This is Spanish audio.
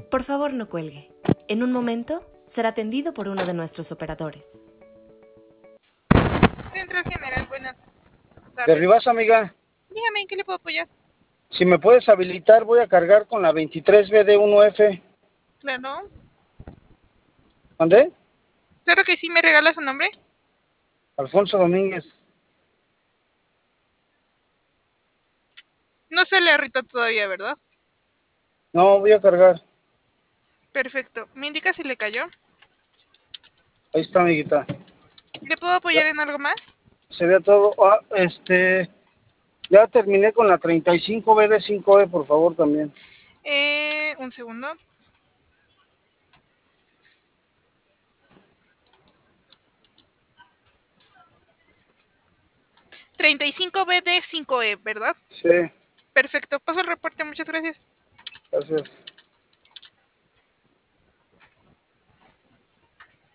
Por favor, no cuelgue. En un momento será atendido por uno de nuestros operadores. Centro General, buenas ¿De tardes. Rivas, amiga? Dígame, ¿en qué le puedo apoyar? Si me puedes habilitar, voy a cargar con la 23BD1F. Claro. ¿Dónde? Claro que sí, ¿me regala su nombre? Alfonso Domínguez. No se le irritó todavía, ¿verdad? No, voy a cargar. Perfecto. ¿Me indica si le cayó? Ahí está, amiguita. ¿Le puedo apoyar en algo más? Sería todo. Ya terminé con la 35BD5E, por favor, también. Un segundo. ...35BD5E, ¿verdad? Sí, Perfecto. Paso el reporte, muchas gracias. gracias.